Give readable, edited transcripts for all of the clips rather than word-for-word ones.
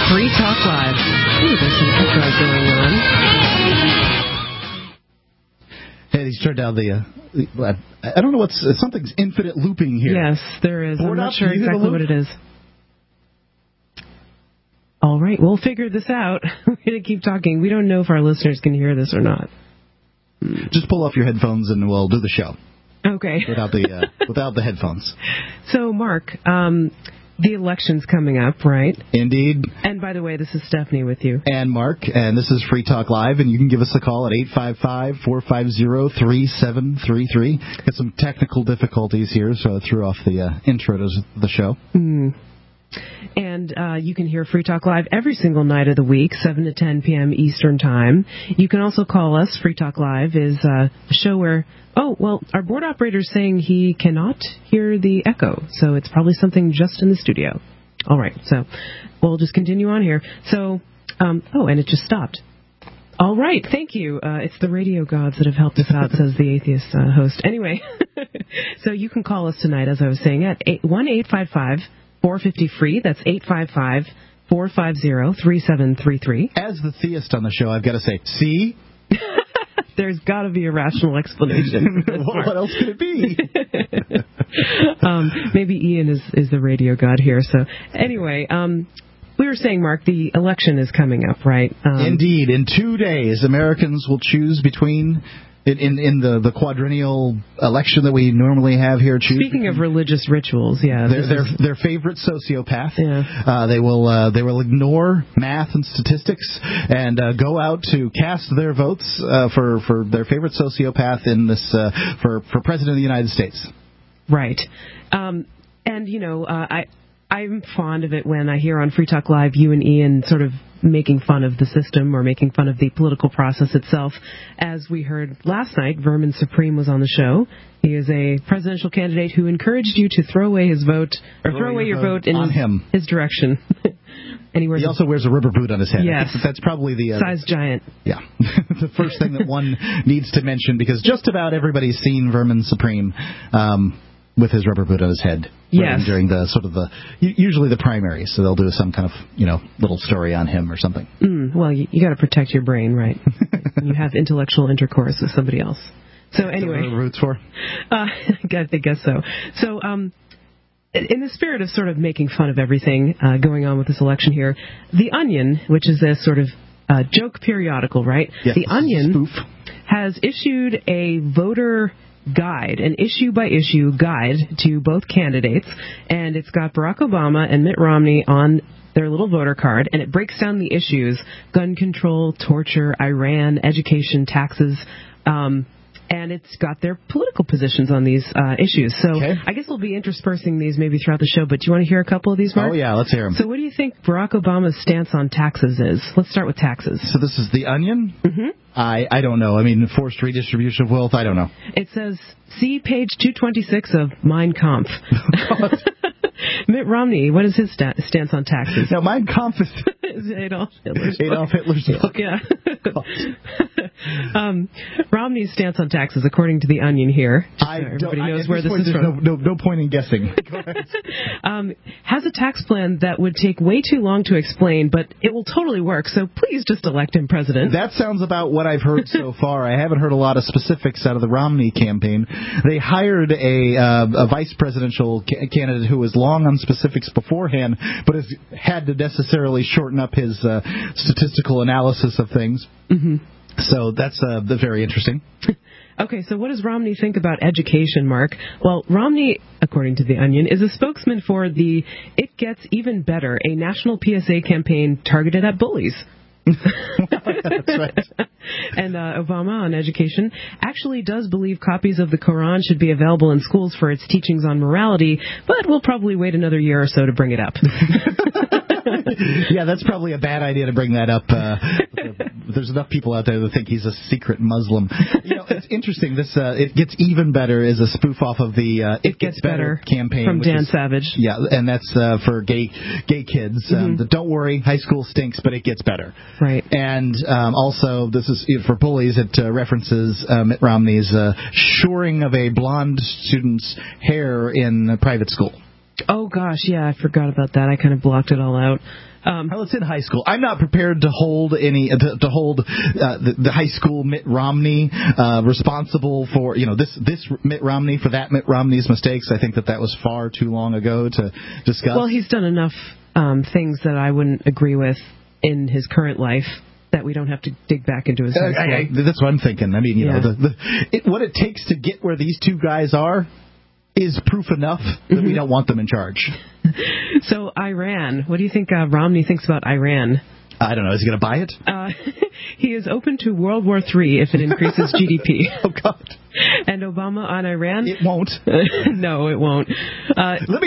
Free Talk Live. Ooh, there's some echo going on. Hey, he's turned down the... I don't know what's... Something's infinite looping here. Yes, there is. Board I'm not up, sure you hear the exactly loop? what it is. All right, we'll figure this out. We're going to keep talking. We don't know if our listeners can hear this or not. Just pull off your headphones and we'll do the show. Okay. Without the headphones. So, Mark, the election's coming up, right? Indeed. And by the way, this is Stephanie with you. And Mark, and this is Free Talk Live, and you can give us a call at 855-450-3733. Got some technical difficulties here, so I threw off the intro to the show. And you can hear Free Talk Live every single night of the week, 7 to 10 p.m. Eastern Time. You can also call us. Free Talk Live is a show where, our board operator's saying he cannot hear the echo, so it's probably something just in the studio. All right, so we'll just continue on here. So, and it just stopped. All right, thank you. It's the radio gods that have helped us out, says the atheist host. Anyway, so you can call us tonight, as I was saying, at 1-855-450-FREE. That's 855-450-3733. As the theist on the show, I've got to say, see? There's got to be a rational explanation. What else could it be? Maybe Ian is the radio god here. So anyway, we were saying, Mark, the election is coming up, right? Indeed. In 2 days, Americans will choose between... In the quadrennial election that we normally have here. Speaking of religious rituals, yeah. Their favorite sociopath. Yeah. They will ignore math and statistics and go out to cast their votes for their favorite sociopath in this for President of the United States. Right. And, I'm fond of it when I hear on Free Talk Live you and Ian sort of making fun of the system or making fun of the political process itself. As we heard last night, Vermin Supreme was on the show. He is a presidential candidate who encouraged you to throw away his vote, or throw away your vote in his direction. And he also wears a rubber boot on his head. Yes. That's probably the... size giant. Yeah. The first thing that one needs to mention, because just about everybody's seen Vermin Supreme with his rubber boot on his head. Yes. During usually the primaries, so they'll do some kind of, little story on him or something. Well, you got to protect your brain, right? You have intellectual intercourse with somebody else. So anyway. What are the roots for? I guess so. So, in the spirit of sort of making fun of everything going on with this election here, The Onion, which is a sort of joke periodical, right? Yes, The Onion spoof. has issued a voter guide, an issue-by-issue guide to both candidates, and it's got Barack Obama and Mitt Romney on their little voter card, and it breaks down the issues: gun control, torture, Iran, education, taxes, and it's got their political positions on these issues. So I guess we'll be interspersing these maybe throughout the show, but do you want to hear a couple of these, Mark? Oh, yeah, let's hear them. So what do you think Barack Obama's stance on taxes is? Let's start with taxes. So this is The Onion? Mm-hmm. I don't know. I mean, forced redistribution of wealth, I don't know. It says, see page 226 of Mein Kampf. Mitt Romney, what is his stance on taxes? Now, Mein Kampf is Adolf Hitler's book. Yeah. Romney's stance on taxes, according to The Onion here. Everybody knows where this is from. No point in guessing. Go ahead. Has a tax plan that would take way too long to explain, but it will totally work, so please just elect him president. That sounds about what I've heard so far. I haven't heard a lot of specifics out of the Romney campaign. They hired a vice presidential candidate who was long on specifics beforehand, but has had to necessarily shorten up his statistical analysis of things. Mm-hmm. So that's very interesting. Okay, so what does Romney think about education, Mark? Well, Romney, according to The Onion, is a spokesman for the It Gets Even Better, a national PSA campaign targeted at bullies. That's right. And Obama on education actually does believe copies of the Quran should be available in schools for its teachings on morality, but we'll probably wait another year or so to bring it up. Yeah, that's probably a bad idea to bring that up. There's enough people out there that think he's a secret Muslim. It's interesting. This It Gets Even Better is a spoof off of the It Gets Better campaign. From Dan Savage. Yeah, and that's for gay kids. Mm-hmm. Don't worry, high school stinks, but it gets better. Right. And also, this is for bullies. It references Mitt Romney's shoring of a blonde student's hair in a private school. Oh, gosh, yeah, I forgot about that. I kind of blocked it all out. Well, it's in high school. I'm not prepared to hold the high school Mitt Romney responsible for this Mitt Romney for that Mitt Romney's mistakes. I think that was far too long ago to discuss. Well, he's done enough things that I wouldn't agree with in his current life that we don't have to dig back into his high school. That's what I'm thinking. I mean, what it takes to get where these two guys are is proof enough that we don't want them in charge. So Iran, what do you think Romney thinks about Iran? I don't know. Is he going to buy it? He is open to World War III if it increases GDP. Oh, God. And Obama on Iran? It won't. No, it won't. Let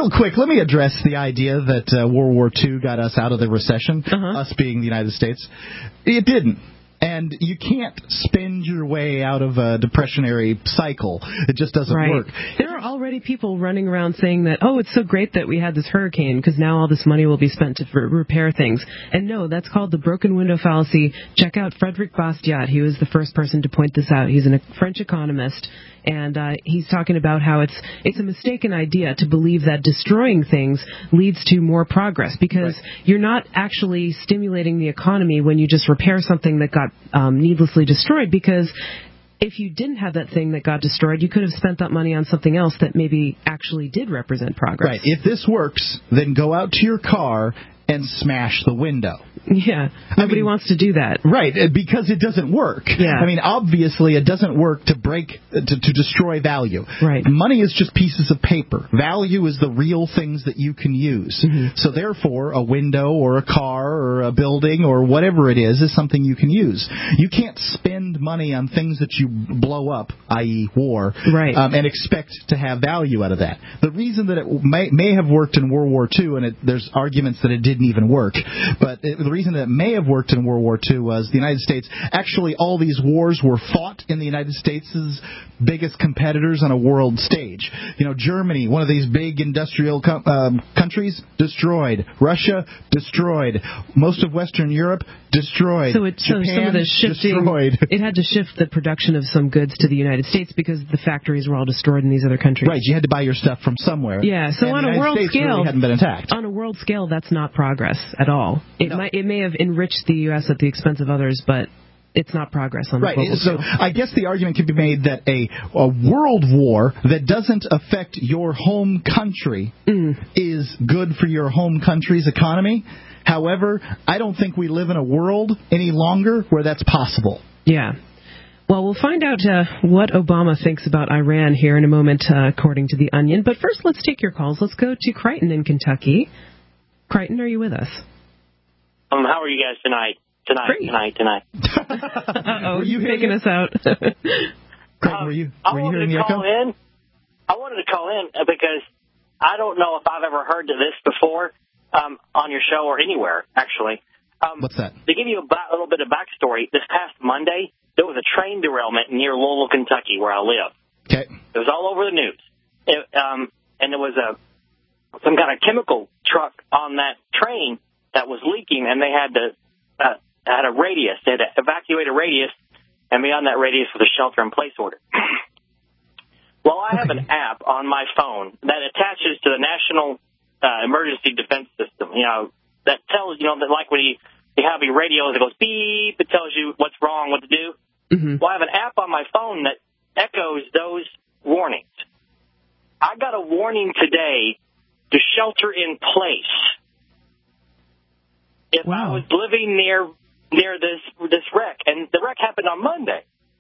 me address the idea that World War II got us out of the recession, us being the United States. It didn't. And you can't spend your way out of a depressionary cycle. It just doesn't work. There are already people running around saying that, it's so great that we had this hurricane because now all this money will be spent to repair things. And no, that's called the broken window fallacy. Check out Frédéric Bastiat. He was the first person to point this out. He's a French economist. And he's talking about how it's a mistaken idea to believe that destroying things leads to more progress because you're not actually stimulating the economy when you just repair something that got needlessly destroyed, because if you didn't have that thing that got destroyed, you could have spent that money on something else that maybe actually did represent progress. Right. If this works, then go out to your car and smash the window. Yeah. Nobody wants to do that. Right, because it doesn't work. Yeah. I mean, obviously it doesn't work to to destroy value. Right. Money is just pieces of paper. Value is the real things that you can use. Mm-hmm. So therefore, a window or a car or a building or whatever it is something you can use. You can't spend money on things that you blow up, i.e. war, and expect to have value out of that. The reason that it may have worked in World War II, and there's arguments that it didn't even work, but the reason that it may have worked in World War II was the United States, actually all these wars were fought in the United States' biggest competitors on a world stage. Germany, one of these big industrial countries, destroyed. Russia, destroyed. Most of Western Europe, destroyed. So Japan, some of the shifting, destroyed. It had to shift the production of some goods to the United States because the factories were all destroyed in these other countries. Right, you had to buy your stuff from somewhere. Yeah, so on a world scale, really hadn't been attacked. On a world scale, that's not progress at all. It may have enriched the U.S. at the expense of others, but it's not progress on the global scale. So I guess the argument could be made that a world war that doesn't affect your home country is good for your home country's economy. However, I don't think we live in a world any longer where that's possible. Yeah. Well, we'll find out what Obama thinks about Iran here in a moment, according to The Onion. But first, let's take your calls. Let's go to Crichton in Kentucky. Crichton, are you with us? How are you guys tonight? Tonight. Oh, you picking us out? Were you hearing the echo? I wanted to call in because I don't know if I've ever heard of this before on your show or anywhere, actually. What's that? To give you a little bit of backstory, this past Monday, there was a train derailment near Louisville, Kentucky, where I live. Okay. It was all over the news. And there was some kind of chemical truck on that train that was leaking, and they had a radius. They had to evacuate a radius, and beyond that radius was a shelter-in-place order. Well, I have an app on my phone that attaches to the National Emergency Defense System, that tells, that like when you have your radio, it goes beep, it tells you what's wrong, what to do. Mm-hmm. Well, I have an app on my phone that echoes those warnings. I got a warning today to shelter in place. If I was living near this wreck, and the wreck happened on Monday,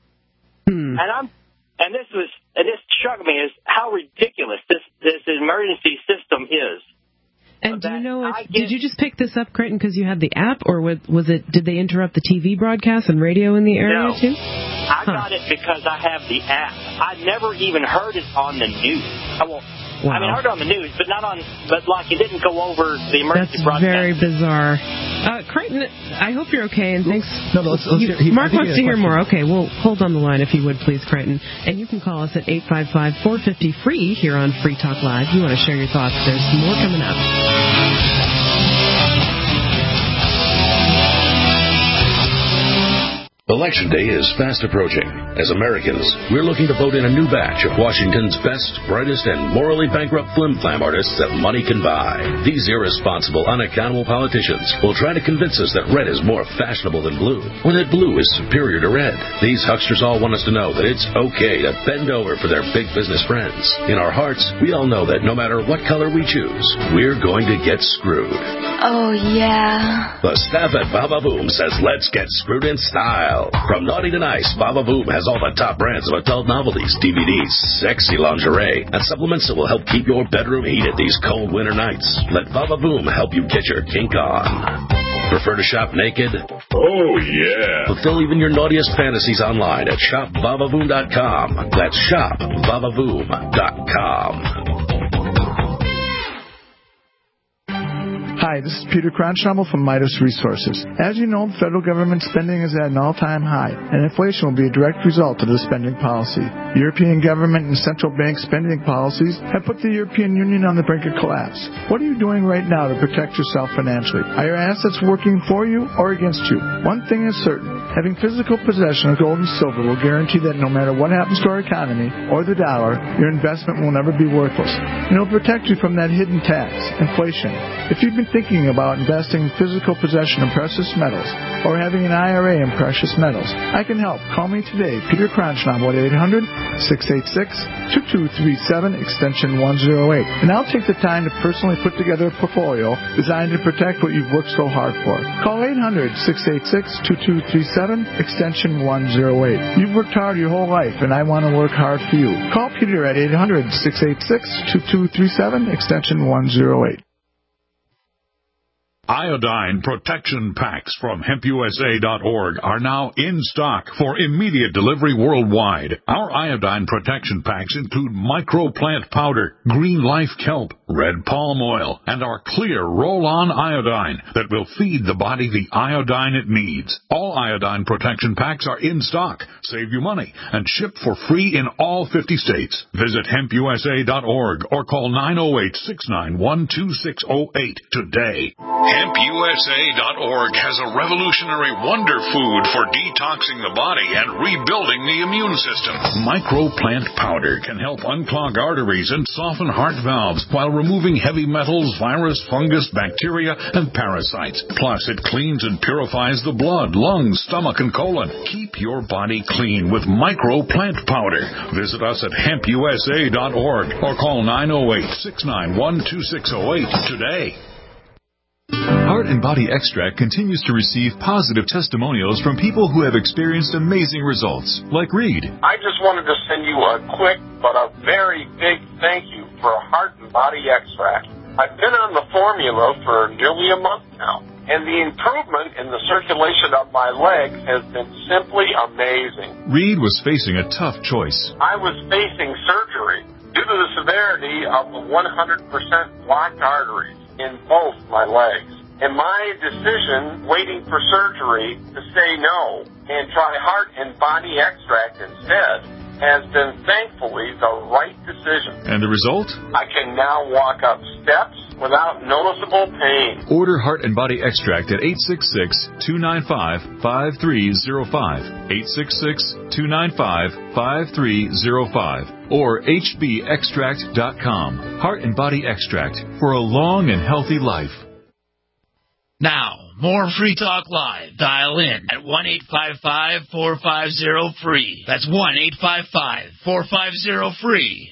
and this struck me as how ridiculous this emergency system is. And do you know did you just pick this up, Crichton, because you had the app, or did they interrupt the TV broadcast and radio in the area too? I got it because I have the app. I never even heard it on the news. I mean, I heard it on the news, but it didn't go over the emergency broadcast. That's very bizarre. Crichton, I hope you're okay, and thanks. No, let's hear. Mark wants to hear more. Okay, well, hold on the line if you would, please, Crichton. And you can call us at 855-450-FREE here on Free Talk Live. You want to share your thoughts. There's more coming up. Election Day is fast approaching. As Americans, we're looking to vote in a new batch of Washington's best, brightest, and morally bankrupt flim-flam artists that money can buy. These irresponsible, unaccountable politicians will try to convince us that red is more fashionable than blue, or that blue is superior to red. These hucksters all want us to know that it's okay to bend over for their big business friends. In our hearts, we all know that no matter what color we choose, we're going to get screwed. Oh, yeah. The staff at Baba Boom says let's get screwed in style. From naughty to nice, Baba Boom has all the top brands of adult novelties, DVDs, sexy lingerie, and supplements that will help keep your bedroom heated these cold winter nights. Let Baba Boom help you get your kink on. Prefer to shop naked? Oh, yeah. Fulfill even your naughtiest fantasies online at shopbabavoom.com. That's shopbabavoom.com. Hi, this is Peter Kronschnabel from Midas Resources. As you know, the federal government spending is at an all-time high, and inflation will be a direct result of the spending policy. European government and central bank spending policies have put the European Union on the brink of collapse. What are you doing right now to protect yourself financially? Are your assets working for you or against you? One thing is certain. Having physical possession of gold and silver will guarantee that no matter what happens to our economy or the dollar, your investment will never be worthless. And it will protect you from that hidden tax, inflation. If you've been thinking about investing in physical possession of precious metals or having an IRA in precious metals, I can help. Call me today, Peter Kronschnabel at 800-686-2237, extension 108. And I'll take the time to personally put together a portfolio designed to protect what you've worked so hard for. Call 800-686-2237, extension 108. You've worked hard your whole life, and I want to work hard for you. Call Peter at 800-686-2237, extension 108. Iodine protection packs from HempUSA.org are now in stock for immediate delivery worldwide. Our iodine protection packs include microplant powder, green life kelp, red palm oil, and our clear roll-on iodine that will feed the body the iodine it needs. All iodine protection packs are in stock, save you money, and ship for free in all 50 states. Visit HempUSA.org or call 908-691-2608 today. HempUSA.org has a revolutionary wonder food for detoxing the body and rebuilding the immune system. Microplant powder can help unclog arteries and soften heart valves while removing heavy metals, virus, fungus, bacteria, and parasites. Plus, it cleans and purifies the blood, lungs, stomach, and colon. Keep your body clean with Microplant powder. Visit us at HempUSA.org or call 908-691-2608 today. Heart and Body Extract continues to receive positive testimonials from people who have experienced amazing results, like Reed. I just wanted to send you a quick but a very big thank you for Heart and Body Extract. I've been on the formula for nearly a month now, and the improvement in the circulation of my legs has been simply amazing. Reed was facing a tough choice. I was facing surgery due to the severity of the 100% blocked arteries in both my legs. And my decision, waiting for surgery, to say no and try Heart and Body Extract instead, has been thankfully the right decision. And the result? I can now walk up steps without noticeable pain. Order Heart and Body Extract at 866-295-5305, 866-295-5305, or hbextract.com. Heart and Body Extract for a long and healthy life. Now, more Free Talk Live. Dial in at 1-855-450-FREE. That's 1-855-450-FREE.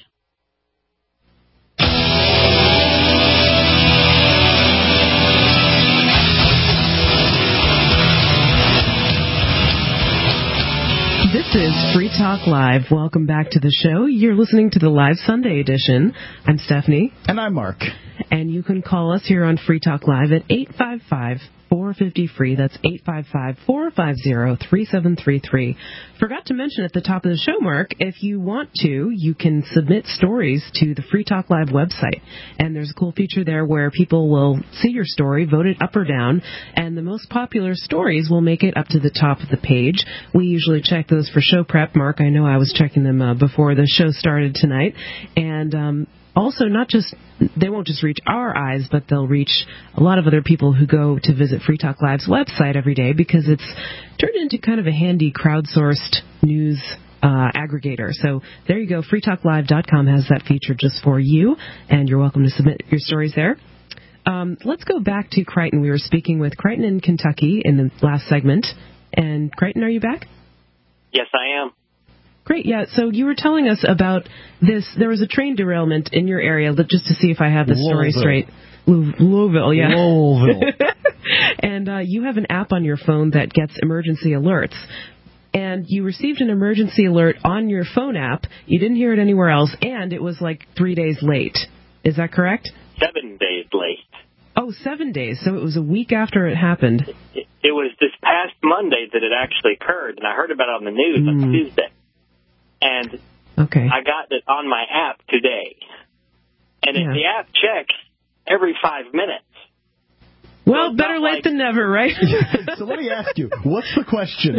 This is Free Talk Live. Welcome back to the show. You're listening to the Live Sunday edition. I'm Stephanie. And I'm Mark. And you can call us here on Free Talk Live at 855-450-FREE. That's 855-450-3733. Forgot to mention at the top of the show, Mark, if you want to, you can submit stories to the Free Talk Live website. And there's a cool feature there where people will see your story, vote it up or down, and the most popular stories will make it up to the top of the page. We usually check those for show prep. Mark, I know I was checking them before the show started tonight. And also they won't just reach our eyes, but they'll reach a lot of other people who go to visit Free Talk Live's website every day, because it's turned into kind of a handy crowdsourced news aggregator. So there you go. freetalklive.com has that feature just for you, and you're welcome to submit your stories there. Let's go back to Crichton. We were speaking with Crichton in Kentucky in the last segment. And Crichton, are you back? Yes, I am. Great, yeah. So you were telling us about this. There was a train derailment in your area, just to see if I have the story straight. Louisville, yeah. Louisville. And you have an app on your phone that gets emergency alerts. And you received an emergency alert on your phone app. You didn't hear it anywhere else, and it was like 3 days late. Is that correct? 7 days late. Oh, 7 days. So it was a week after it happened. It was this past Monday that it actually occurred, and I heard about it on the news on Tuesday. And I got it on my app today. And the app checks every 5 minutes. Well, so better late than never, right? So let me ask you, what's the question?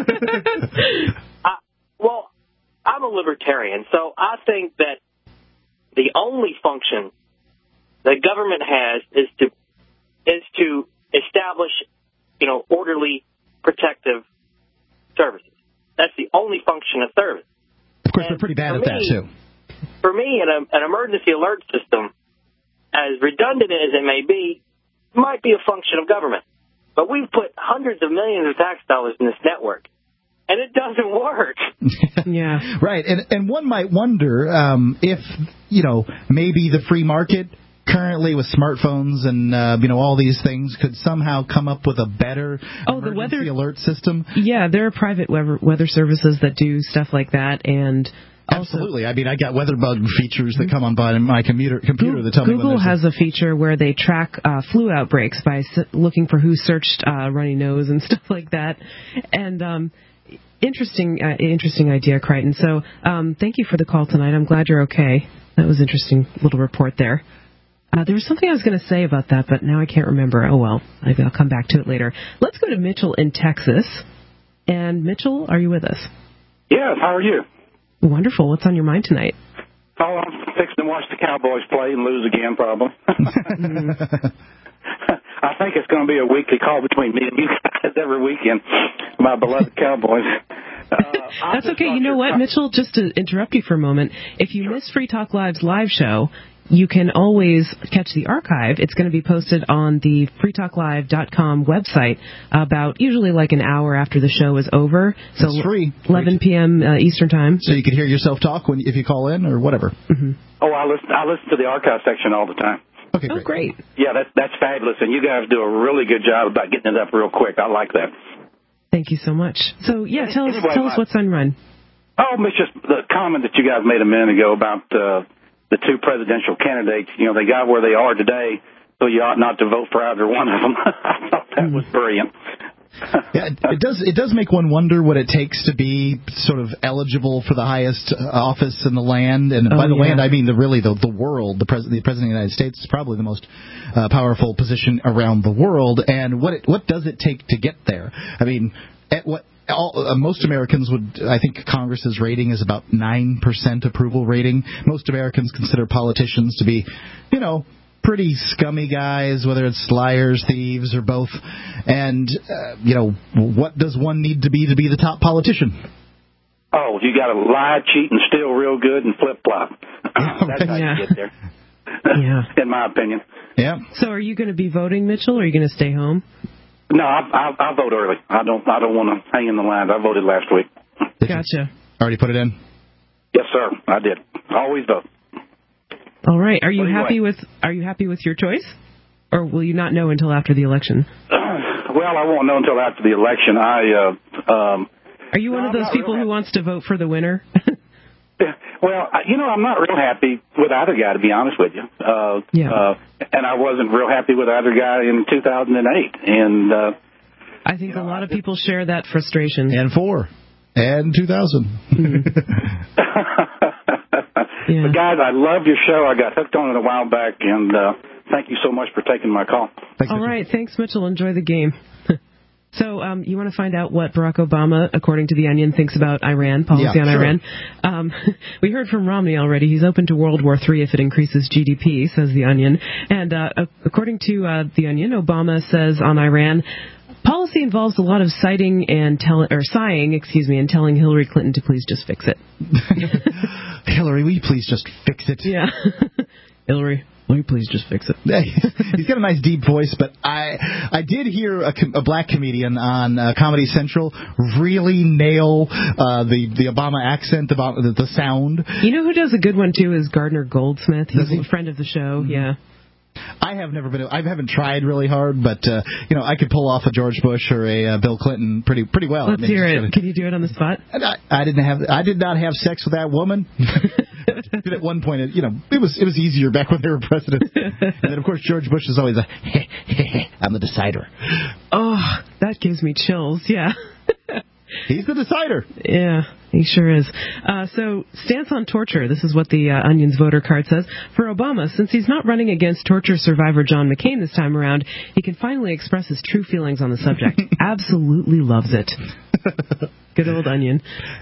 Well, I'm a libertarian, so I think that the only function the government has is to establish, orderly, protective services. That's the only function of service. Of course, they're pretty bad at that, too. For me, an emergency alert system, as redundant as it may be, might be a function of government. But we've put hundreds of millions of tax dollars in this network, and it doesn't work. Yeah. Right. And one might wonder if, maybe the free market currently with smartphones and, all these things could somehow come up with a better emergency alert system. Yeah, there are private weather services that do stuff like that, and absolutely. I mean, I got WeatherBug features that come on by my computer that tell me when Google has a feature where they track flu outbreaks by looking for who searched runny nose and stuff like that. And interesting idea, Crichton. So thank you for the call tonight. I'm glad you're okay. That was an interesting little report there. There was something I was going to say about that, but now I can't remember. Oh, well, maybe I'll come back to it later. Let's go to Mitchell in Texas. And Mitchell, are you with us? Yes, how are you? Wonderful. What's on your mind tonight? Oh, I'm fixing to watch the Cowboys play and lose again, probably. I think it's going to be a weekly call between me and you guys every weekend, my beloved Cowboys. That's okay. You know what, Mitchell? Just to interrupt you for a moment, if you miss Free Talk Live's live show, you can always catch the archive. It's going to be posted on the freetalklive.com website about usually like an hour after the show is over. So it's free. 11 p.m. Eastern Time. So you can hear yourself talk if you call in or whatever. Mm-hmm. Oh, I listen to the archive section all the time. Okay, great. Yeah, that's fabulous. And you guys do a really good job about getting it up real quick. I like that. Thank you so much. So, yeah, tell us what's on Run. Oh, it's just the comment that you guys made a minute ago about the two presidential candidates. They got where they are today, so you ought not to vote for either one of them. I thought that was brilliant. Yeah, it does make one wonder what it takes to be sort of eligible for the highest office in the land, and by the land I mean the world. The president of the United States is probably the most powerful position around the world, and what does it take to get there? I mean, most Americans I think Congress's rating is about 9% approval rating. Most Americans consider politicians to be, pretty scummy guys, whether it's liars, thieves, or both. And, what does one need to be the top politician? Oh, you got to lie, cheat, and steal real good and flip-flop. That's how you get there, in my opinion. Yeah. So are you going to be voting, Mitchell, or are you going to stay home? No, I vote early. I don't want to hang in the lines. I voted last week. Gotcha. Already put it in? Yes, sir. I did. Always vote. All right. Are you happy with your choice, or will you not know until after the election? Well, I won't know until after the election. Are you one of those people who wants to vote for the winner? Well, I'm not real happy with either guy, to be honest with you. And I wasn't real happy with either guy in 2008. And I think a lot of people share that frustration. And 2000. But guys, I love your show. I got hooked on it a while back, and thank you so much for taking my call. All right. Thanks, Mitchell. Enjoy the game. So you want to find out what Barack Obama, according to The Onion, thinks about Iran, policy on Iran? We heard from Romney already. He's open to World War III if it increases GDP, says The Onion. And according to The Onion, Obama says on Iran, policy involves a lot of sighing and telling Hillary Clinton to please just fix it. Hillary, will you please just fix it? Yeah. Hillary, will you please just fix it? He's got a nice deep voice, but I did hear a black comedian on Comedy Central really nail the Obama accent, about the sound. You know who does a good one, too, is Gardner Goldsmith. He's a friend of the show, yeah. I haven't tried really hard, but I could pull off a George Bush or a Bill Clinton pretty well. Let's hear it. Can you do it on the spot? I did not have sex with that woman. Did at one point, it was easier back when they were president. And then of course George Bush is always I'm the decider. Oh, that gives me chills. Yeah. He's the decider. Yeah, he sure is. So, stance on torture. This is what the Onion's voter card says. For Obama, since he's not running against torture survivor John McCain this time around, he can finally express his true feelings on the subject. Absolutely loves it. Good old Onion.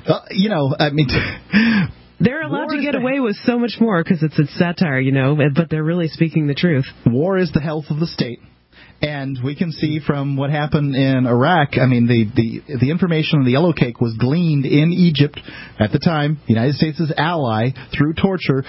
They're allowed to get away with so much more because it's a satire, but they're really speaking the truth. War is the health of the state. And we can see from what happened in Iraq, the information on the yellow cake was gleaned in Egypt at the time, the United States' ally, through torture,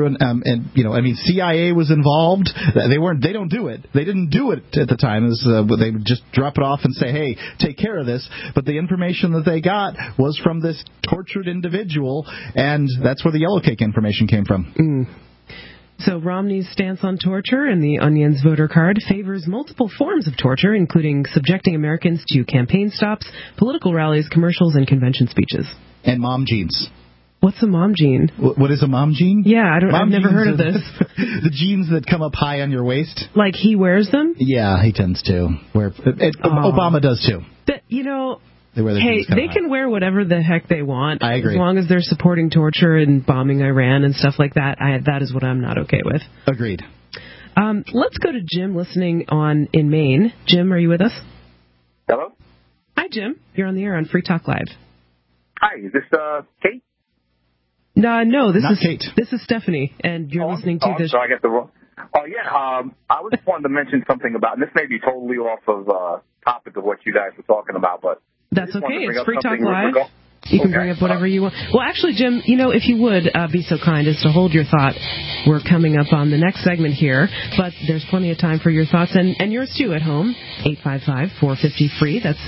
CIA was involved. They don't do it. They didn't do it at the time. They would just drop it off and say, hey, take care of this. But the information that they got was from this tortured individual, and that's where the yellow cake information came from. So Romney's stance on torture in the Onion's voter card favors multiple forms of torture, including subjecting Americans to campaign stops, political rallies, commercials, and convention speeches. And mom jeans. What's a mom jean? What is a mom jean? Yeah, I've never heard of this. The jeans that come up high on your waist. Like he wears them? Yeah, he tends to. Obama does too. They can wear whatever the heck they want. I agree. As long as they're supporting torture and bombing Iran and stuff like that. That is what I'm not okay with. Agreed. Let's go to Jim listening in Maine. Jim, are you with us? Hello? Hi, Jim. You're on the air on Free Talk Live. Hi, is this Kate? No, this Not is Kate. This is Stephanie, and you're listening to this. So I get the wrong. Oh yeah, I was just wanting to mention something about, and this may be totally off of topic of what you guys were talking about, but that's okay. It's Free Talk Live. You can bring up whatever you want. Well, actually, Jim, if you would be so kind as to hold your thought. We're coming up on the next segment here, but there's plenty of time for your thoughts and yours too at home. 855-450-FREE. That's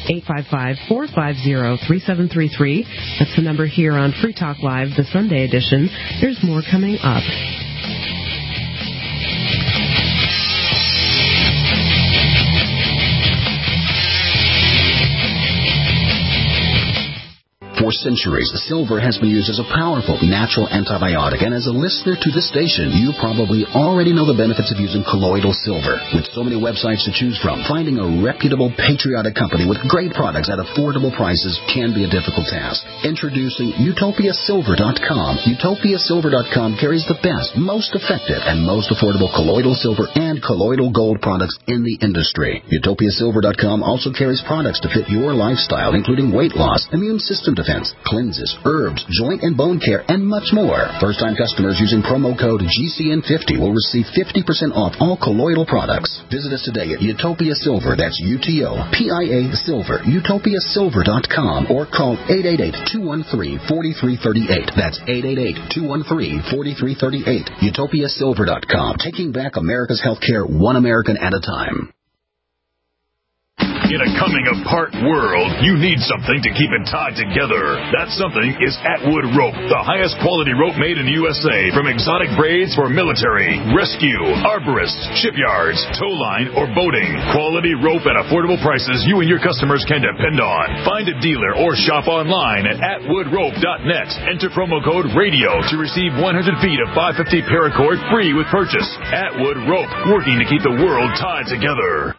855-450-3733. That's the number here on Free Talk Live, the Sunday edition. There's more coming up. For centuries, silver has been used as a powerful natural antibiotic, and as a listener to this station, you probably already know the benefits of using colloidal silver. With so many websites to choose from, finding a reputable, patriotic company with great products at affordable prices can be a difficult task. Introducing UtopiaSilver.com. UtopiaSilver.com carries the best, most effective, and most affordable colloidal silver and colloidal gold products in the industry. UtopiaSilver.com also carries products to fit your lifestyle, including weight loss, immune system defense, cleanses, herbs, joint and bone care, and much more. First-time customers using promo code GCN50 will receive 50% off all colloidal products. Visit us today at Utopia Silver. That's UTOPIA Silver. UtopiaSilver.com or call 888-213-4338. That's 888-213-4338. UtopiaSilver.com. Taking back America's healthcare one American at a time. In a coming-apart world, you need something to keep it tied together. That something is Atwood Rope, the highest quality rope made in the USA, from exotic braids for military, rescue, arborists, shipyards, tow line, or boating. Quality rope at affordable prices you and your customers can depend on. Find a dealer or shop online at atwoodrope.net. Enter promo code RADIO to receive 100 feet of 550 paracord free with purchase. Atwood Rope, working to keep the world tied together.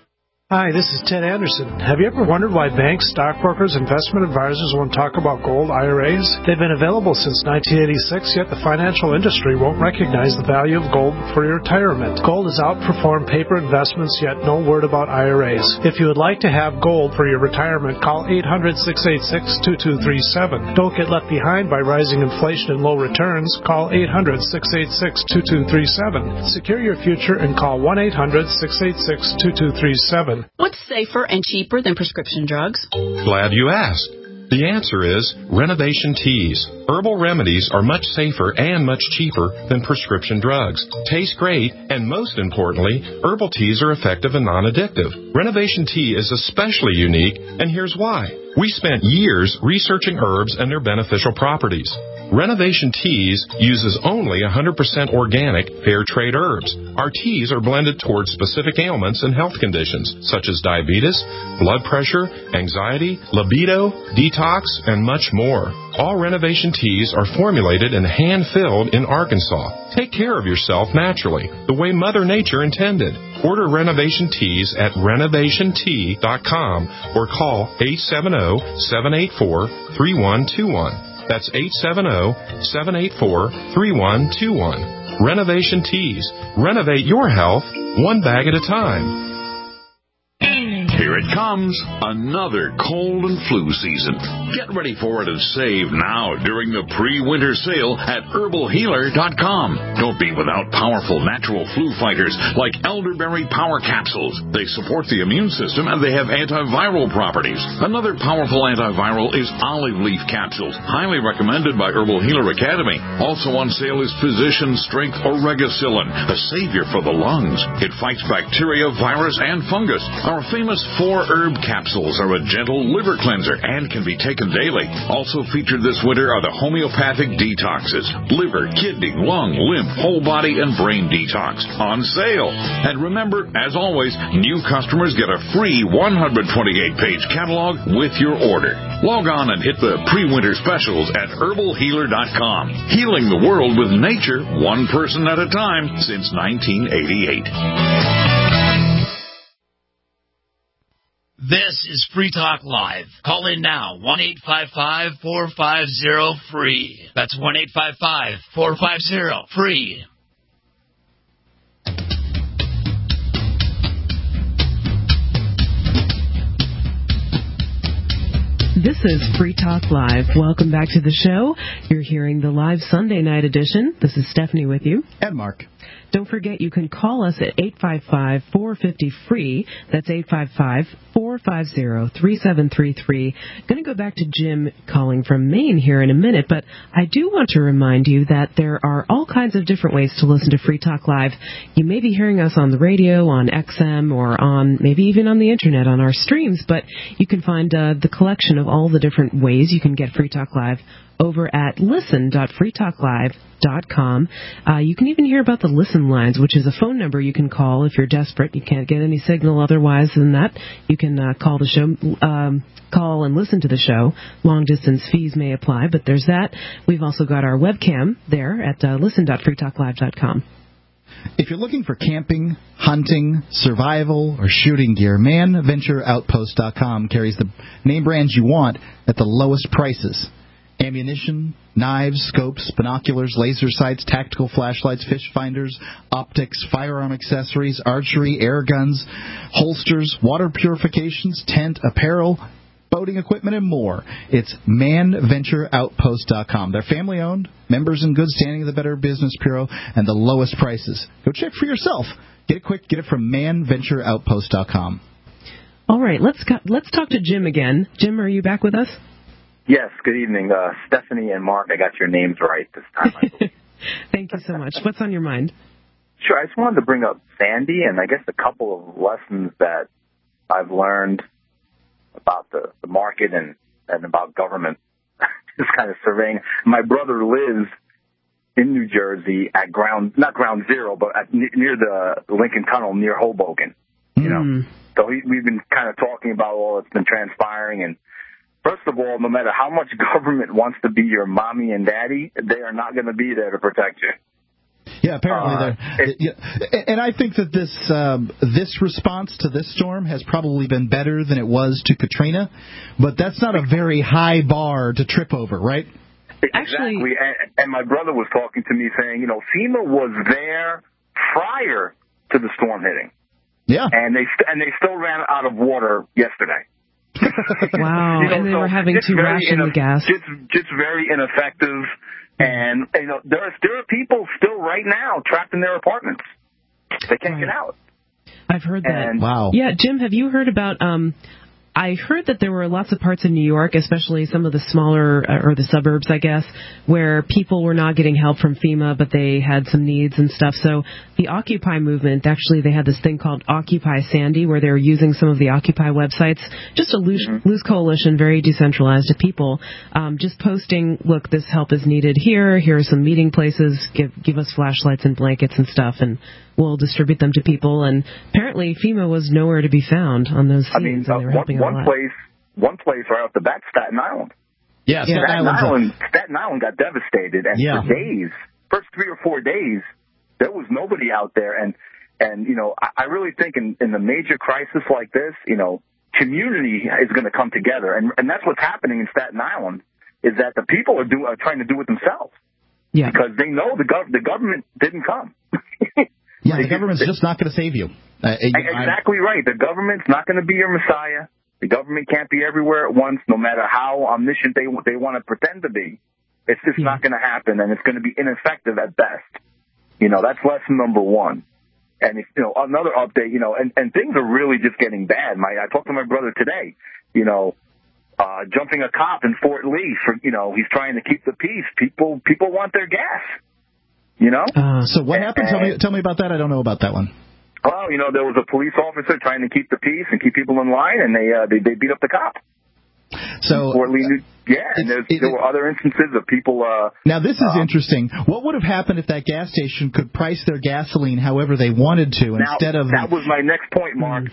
Hi, this is Ted Anderson. Have you ever wondered why banks, stockbrokers, investment advisors won't talk about gold IRAs? They've been available since 1986, yet the financial industry won't recognize the value of gold for your retirement. Gold has outperformed paper investments, yet no word about IRAs. If you would like to have gold for your retirement, call 800-686-2237. Don't get left behind by rising inflation and low returns. Call 800-686-2237. Secure your future and call 1-800-686-2237. What's safer and cheaper than prescription drugs? Glad you asked. The answer is Renovation Teas. Herbal remedies are much safer and much cheaper than prescription drugs. Taste great, and most importantly, herbal teas are effective and non-addictive. Renovation Tea is especially unique, and here's why. We spent years researching herbs and their beneficial properties. Renovation Teas uses only 100% organic, fair trade herbs. Our teas are blended towards specific ailments and health conditions, such as diabetes, blood pressure, anxiety, libido, detox, and much more. All Renovation Teas are formulated and hand-filled in Arkansas. Take care of yourself naturally, the way Mother Nature intended. Order Renovation Teas at renovationtea.com or call 870-784-3121. That's 870-784-3121. Renovation Teas. Renovate your health one bag at a time. Here it comes, another cold and flu season. Get ready for it and save now during the pre-winter sale at herbalhealer.com. Don't be without powerful natural flu fighters like elderberry power capsules. They support the immune system and they have antiviral properties. Another powerful antiviral is olive leaf capsules, highly recommended by Herbal Healer Academy. Also on sale is Physician Strength Oregacillin, a savior for the lungs. It fights bacteria, virus, and fungus. Our famous 4-herb capsules are a gentle liver cleanser and can be taken daily. Also featured this winter are the homeopathic detoxes, liver, kidney, lung, lymph, whole body, and brain detox on sale. And remember, as always, new customers get a free 128-page catalog with your order. Log on and hit the pre-winter specials at herbalhealer.com. Healing the world with nature, one person at a time since 1988. This is Free Talk Live. Call in now, 1-855-450-FREE. That's 1-855-450-FREE. This is Free Talk Live. Welcome back to the show. You're hearing the live Sunday night edition. This is Stephanie with you. And Mark. Don't forget, you can call us at 855-450-FREE. That's 855-450-3733. Going to go back to Jim calling from Maine here in a minute, but I do want to remind you that there are all kinds of different ways to listen to Free Talk Live. You may be hearing us on the radio, on XM, or on maybe even on the Internet on our streams, but you can find the collection of all the different ways you can get Free Talk Live over at listen.freetalklive.com. You can even hear about the Listen Lines, which is a phone number you can call if you're desperate. You can't get any signal otherwise than that. You can call the show, call and listen to the show. Long-distance fees may apply, but there's that. We've also got our webcam there at listen.freetalklive.com. If you're looking for camping, hunting, survival, or shooting gear, ManVentureOutpost.com carries the name brands you want at the lowest prices. Ammunition, knives, scopes, binoculars, laser sights, tactical flashlights, fish finders, optics, firearm accessories, archery, air guns, holsters, water purifications, tent, apparel, boating equipment, and more. It's ManVentureOutpost.com. They're family-owned, members in good standing of the Better Business Bureau, and the lowest prices. Go check for yourself. Get it quick. Get it from ManVentureOutpost.com. All right, let's talk to Jim again. Jim, are you back with us? Yes, good evening. Stephanie and Mark, I got your names right this time, I believe. Thank you so much. What's on your mind? Sure, I just wanted to bring up Sandy and I guess a couple of lessons that I've learned about the market and about government, just kind of surveying. My brother lives in New Jersey at not ground zero, but near the Lincoln Tunnel near Hoboken. You know, so we've been kind of talking about all that's been transpiring. And first of all, no matter how much government wants to be your mommy and daddy, they are not going to be there to protect you. Yeah, apparently and I think that this response to this storm has probably been better than it was to Katrina, but that's not a very high bar to trip over, right? Exactly. And my brother was talking to me saying, FEMA was there prior to the storm hitting. Yeah. And they still ran out of water yesterday. Wow. And they were having to ration the gas. Just very ineffective. And there are people still right now trapped in their apartments. They can't get out. I've heard that. Wow. Yeah, Jim, have you heard about? I heard that there were lots of parts of New York, especially some of the smaller, or the suburbs, I guess, where people were not getting help from FEMA, but they had some needs and stuff. So the Occupy movement, actually, they had this thing called Occupy Sandy, where they were using some of the Occupy websites, just a loose coalition, very decentralized of people, just posting, look, this help is needed here. Here are some meeting places. Give us flashlights and blankets and stuff, and we'll distribute them to people. And apparently FEMA was nowhere to be found on those scenes, and they were helping one place right off the bat, Staten Island. Yeah, Staten Island got devastated, and for days, first 3 or 4 days, there was nobody out there. And I really think in the major crisis like this, community is going to come together, and that's what's happening in Staten Island. Is that the people are trying to do it themselves? Yeah, because they know the government didn't come. Yeah, the government's just not going to save you. Exactly right. The government's not going to be your messiah. The government can't be everywhere at once, no matter how omniscient they want to pretend to be. It's just not going to happen, and it's going to be ineffective at best. That's lesson number one. And another update, and things are really just getting bad. I talked to my brother today. Jumping a cop in Fort Lee for he's trying to keep the peace. People want their gas. So what happened? Tell me about that. I don't know about that one. Well, there was a police officer trying to keep the peace and keep people in line, and they beat up the cop. So Fort Lee, and there were other instances of people. Now this is interesting. What would have happened if that gas station could price their gasoline however they wanted to instead of? That was my next point, Mark.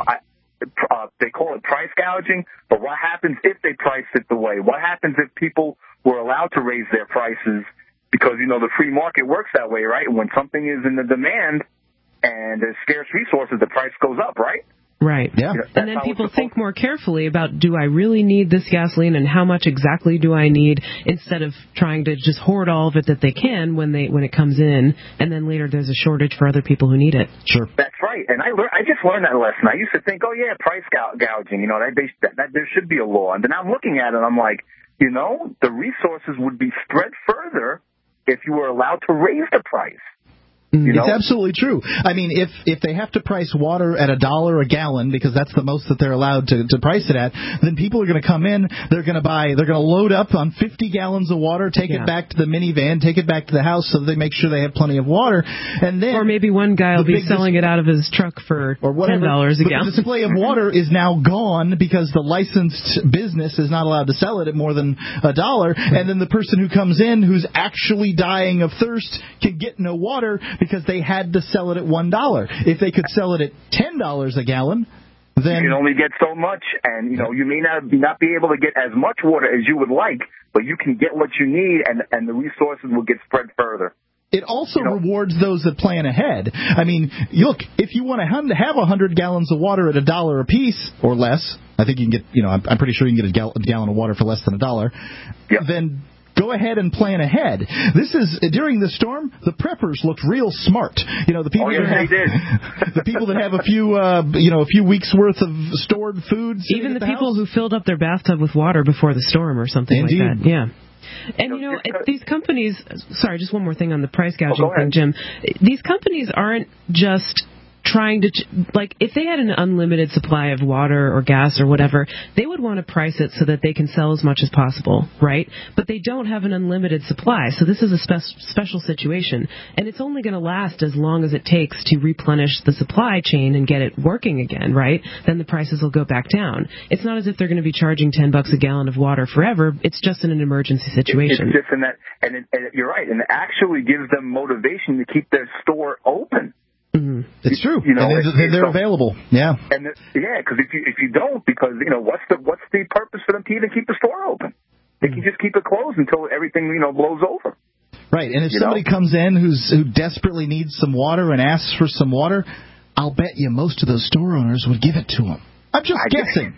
They call it price gouging, but what happens if they price it the way? What happens if people were allowed to raise their prices? Because, the free market works that way, right? When something is in the demand and there's scarce resources, the price goes up, right? Right. Yeah. And then people think more carefully about, do I really need this gasoline and how much exactly do I need, instead of trying to just hoard all of it that they can when it comes in, and then later there's a shortage for other people who need it. Sure. That's right. And I just learned that lesson. I used to think, price gouging, that there should be a law. And then I'm looking at it and I'm like, the resources would be spread further if you were allowed to raise the price. It's absolutely true. I mean, if they have to price water at $1 a gallon because that's the most that they're allowed to price it at, then people are going to come in. They're going to load up on 50 gallons of water, take it back to the minivan, take it back to the house so that they make sure they have plenty of water, and then or maybe one guy will be selling it out of his truck for $10 a gallon. The display of water is now gone because the licensed business is not allowed to sell it at more than $1, and then the person who comes in who's actually dying of thirst can get no water because they had to sell it at $1. If they could sell it at $10 a gallon, then you can only get so much, and you may not be able to get as much water as you would like, but you can get what you need, and the resources will get spread further. It also rewards those that plan ahead. I mean, look, if you want to have 100 gallons of water at $1 a piece or less, I think you can get, I'm pretty sure you can get a gallon of water for less than $1. Then go ahead and plan ahead. This is during the storm. The preppers looked real smart. The people the people that have a few weeks worth of stored food. Even the people who filled up their bathtub with water before the storm or something like that. Yeah. And these companies. Sorry, just one more thing on the price gouging thing, Jim. These companies aren't just trying to, if they had an unlimited supply of water or gas or whatever, they would want to price it so that they can sell as much as possible, right? But they don't have an unlimited supply, so this is a special situation. And it's only going to last as long as it takes to replenish the supply chain and get it working again, right? Then the prices will go back down. It's not as if they're going to be charging $10 a gallon of water forever. It's just in an emergency situation. It's just in that, and you're right, and it actually gives them motivation to keep their store open. Mm-hmm. It's true. They're available. Yeah. And because if you don't, because what's the purpose for them to even keep the store open? They can just keep it closed until everything blows over. Right, and if somebody comes in who desperately needs some water and asks for some water, I'll bet you most of those store owners would give it to them. I'm just guessing.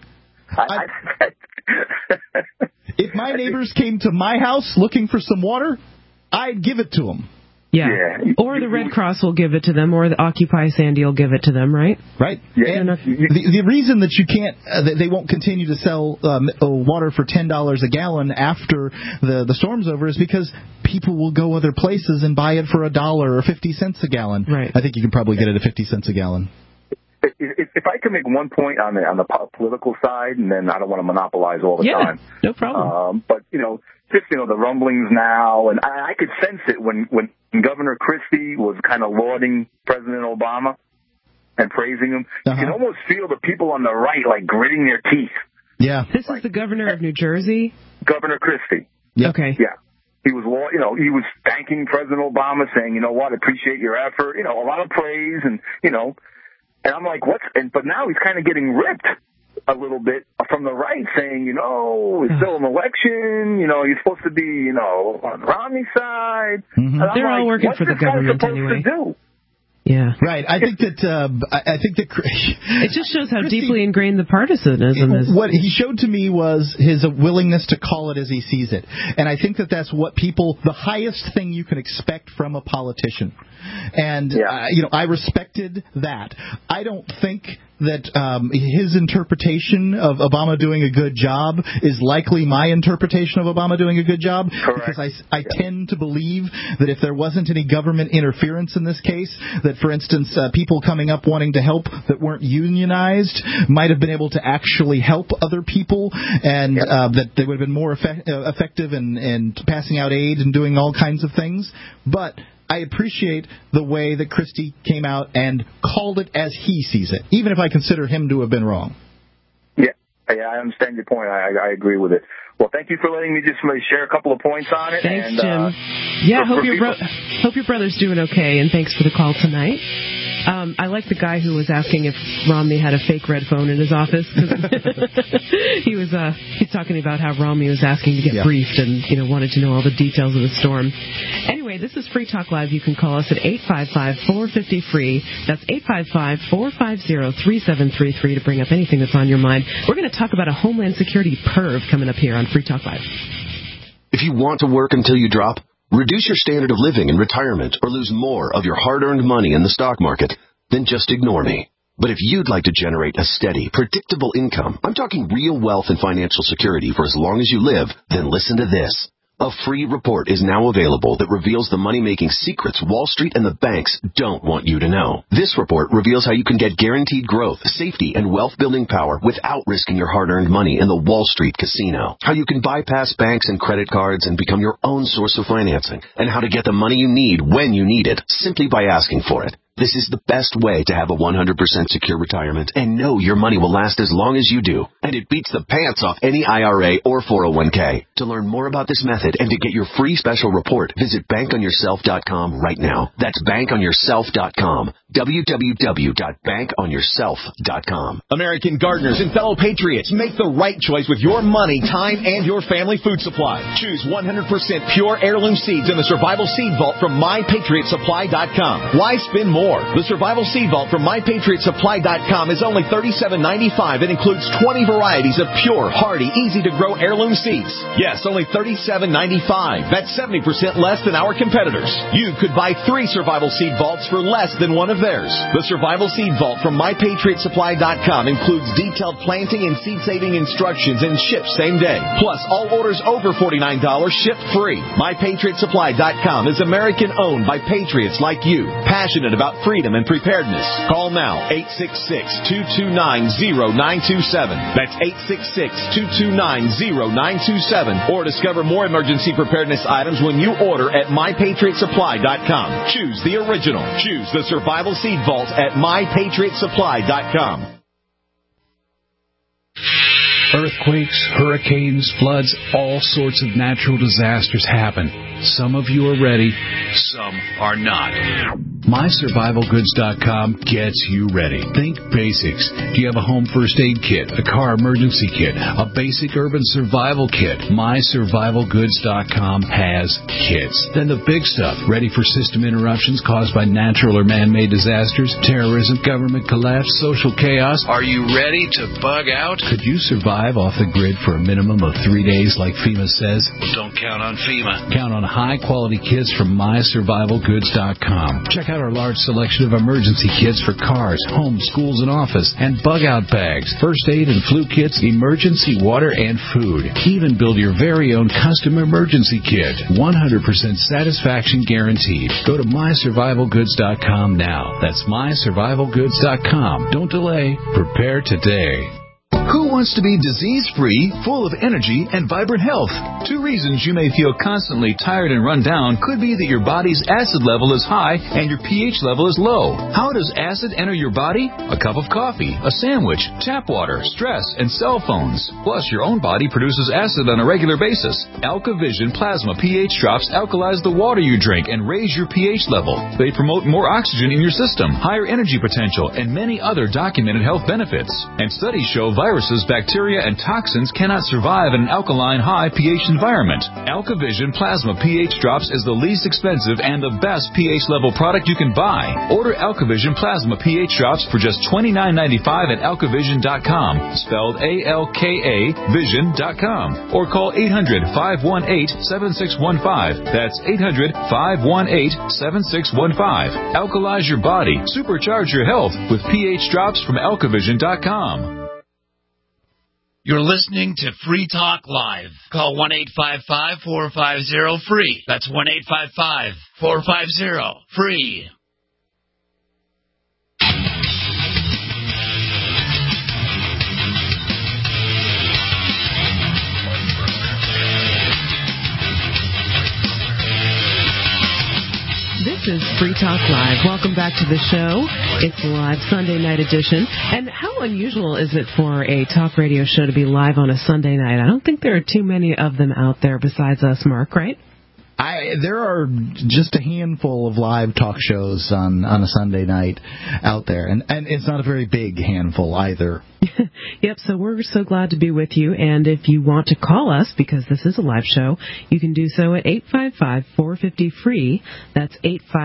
If my neighbors came to my house looking for some water, I'd give it to them. Yeah. Or the Red Cross will give it to them, or the Occupy Sandy will give it to them, right? Right. Yeah. And the reason that you can't, they won't continue to sell water for $10 a gallon after the storm's over is because people will go other places and buy it for $1 or 50 cents a gallon. Right. I think you can probably get it at 50 cents a gallon. If I can make one point on the political side, and then I don't want to monopolize all the time. No problem. But, just, the rumblings now, and I could sense it when Governor Christie was kind of lauding President Obama and praising him. You can almost feel the people on the right, like, gritting their teeth. Yeah. This is the governor of New Jersey? Governor Christie. Yep. Okay. Yeah. He was, he was thanking President Obama, saying, you know what, appreciate your effort. A lot of praise, and, and I'm like, but now he's kind of getting ripped a little bit from the right, saying, it's still an election, you're supposed to be, on Romney's side. Mm-hmm. They're all working for the government anyway. Yeah. Right. I think that it just shows how deeply ingrained the partisanism is. What he showed to me was his willingness to call it as he sees it. And I think that that's what the highest thing you can expect from a politician. And, I respected that. I don't think that his interpretation of Obama doing a good job is likely my interpretation of Obama doing a good job. Correct. Because I tend to believe that if there wasn't any government interference in this case, that, for instance, people coming up wanting to help that weren't unionized might have been able to actually help other people, and that they would have been more effective in passing out aid and doing all kinds of things. But I appreciate the way that Christie came out and called it as he sees it, even if I consider him to have been wrong. Yeah, I understand your point. I agree with it. Well, thank you for letting me just share a couple of points on it. Thanks, and, Jim. Hope your brother's doing okay, and thanks for the call tonight. I like the guy who was asking if Romney had a fake red phone in his office. He's talking about how Romney was asking to get briefed and wanted to know all the details of the storm. Anyway, this is Free Talk Live. You can call us at 855-450-FREE. That's 855-450-3733 to bring up anything that's on your mind. We're going to talk about a Homeland Security perv coming up here on Free Talk Live. If you want to work until you drop, reduce your standard of living in retirement, or lose more of your hard-earned money in the stock market, then just ignore me. But if you'd like to generate a steady, predictable income, I'm talking real wealth and financial security for as long as you live, then listen to this. A free report is now available that reveals the money-making secrets Wall Street and the banks don't want you to know. This report reveals how you can get guaranteed growth, safety, and wealth-building power without risking your hard-earned money in the Wall Street casino. How you can bypass banks and credit cards and become your own source of financing. And how to get the money you need when you need it, simply by asking for it. This is the best way to have a 100% secure retirement and know your money will last as long as you do. And it beats the pants off any IRA or 401k. To learn more about this method and to get your free special report, visit bankonyourself.com right now. That's bankonyourself.com. www.bankonyourself.com. American gardeners and fellow patriots, make the right choice with your money, time, and your family food supply. Choose 100% pure heirloom seeds in the Survival Seed Vault from MyPatriotSupply.com. Why spend more? The Survival Seed Vault from MyPatriotSupply.com is only $37.95 and includes 20 varieties of pure, hardy, easy-to-grow heirloom seeds. Yes, only $37.95. That's 70% less than our competitors. You could buy 3 Survival Seed Vaults for less than one of theirs. The Survival Seed Vault from MyPatriotSupply.com includes detailed planting and seed-saving instructions and ships same day. Plus, all orders over $49 ship free. MyPatriotSupply.com is American-owned by patriots like you, passionate about freedom and preparedness. Call now, 866-229-0927. That's 866-229-0927. Or discover more emergency preparedness items when you order at MyPatriotSupply.com. Choose the original. Choose the Survival Seed Vault at MyPatriotSupply.com. Earthquakes, hurricanes, floods, all sorts of natural disasters happen. Some of you are ready, some are not. MySurvivalGoods.com gets you ready. Think basics. Do you have a home first aid kit, a car emergency kit, a basic urban survival kit? MySurvivalGoods.com has kits. Then the big stuff, ready for system interruptions caused by natural or man-made disasters, terrorism, government collapse, social chaos. Are you ready to bug out? Could you survive off the grid for a minimum of 3 days like FEMA says? Don't count on FEMA. Count on high-quality kits from MySurvivalGoods.com. Check out our large selection of emergency kits for cars, homes, schools, and office, and bug-out bags, first aid and flu kits, emergency water, and food. Even build your very own custom emergency kit. 100% satisfaction guaranteed. Go to MySurvivalGoods.com now. That's MySurvivalGoods.com. Don't delay. Prepare today. Who wants to be disease-free, full of energy, and vibrant health? 2 reasons you may feel constantly tired and run down could be that your body's acid level is high and your pH level is low. How does acid enter your body? A cup of coffee, a sandwich, tap water, stress, and cell phones. Plus, your own body produces acid on a regular basis. AlkaVision Plasma pH drops alkalize the water you drink and raise your pH level. They promote more oxygen in your system, higher energy potential, and many other documented health benefits. And studies show viruses, bacteria, and toxins cannot survive in an alkaline, high pH environment. AlkaVision Plasma pH Drops is the least expensive and the best pH level product you can buy. Order AlkaVision Plasma pH Drops for just $29.95 at AlkaVision.com, spelled A-L-K-A Vision.com, or call 800-518-7615. That's 800-518-7615. Alkalize your body. Supercharge your health with pH Drops from AlkaVision.com. You're listening to Free Talk Live. Call 1-855-450-FREE. That's 1-855-450-FREE. This is Free Talk Live. Welcome back to the show. It's a live Sunday night edition. And how unusual is it for a talk radio show to be live on a Sunday night? I don't think there are too many of them out there besides us, Mark, right? There are just a handful of live talk shows on a Sunday night out there, and it's not a very big handful either. Yep, so we're so glad to be with you, and if you want to call us, because this is a live show, you can do so at 855-450-FREE. That's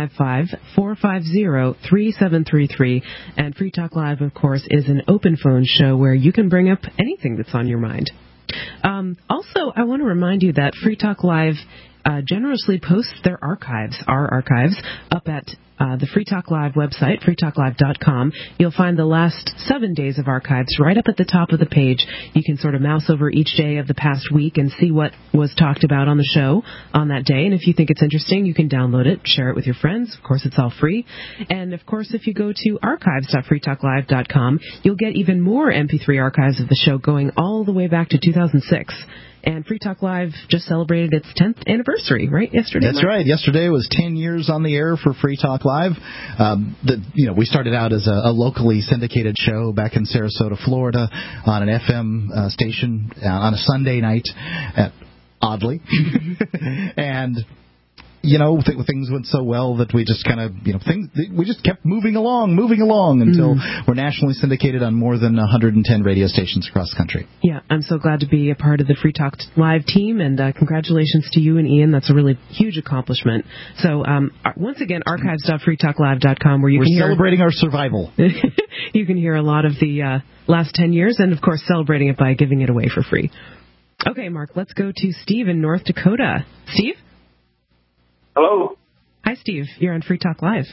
855-450-3733. And Free Talk Live, of course, is an open phone show where you can bring up anything that's on your mind. Also, I want to remind you that Free Talk Live generously posts our archives, up at the Free Talk Live website, freetalklive.com. You'll find the last 7 days of archives right up at the top of the page. You can sort of mouse over each day of the past week and see what was talked about on the show on that day. And if you think it's interesting, you can download it, share it with your friends. Of course, it's all free. And, of course, if you go to archives.freetalklive.com, you'll get even more MP3 archives of the show going all the way back to 2006. And Free Talk Live just celebrated its 10th anniversary, right? Yesterday. That's right. Yesterday was 10 years on the air for Free Talk Live. We started out as a locally syndicated show back in Sarasota, Florida, on an FM station on a Sunday night, oddly, and. Things went so well that we just kind of, we just kept moving along until we're nationally syndicated on more than 110 radio stations across the country. Yeah, I'm so glad to be a part of the Free Talk Live team, and congratulations to you and Ian. That's a really huge accomplishment. So, once again, archives.freetalklive.com, where you can hear... We're celebrating our survival. You can hear a lot of the last 10 years, and, of course, celebrating it by giving it away for free. Okay, Mark, let's go to Steve in North Dakota. Steve? Hello. Hi, Steve. You're on Free Talk Live.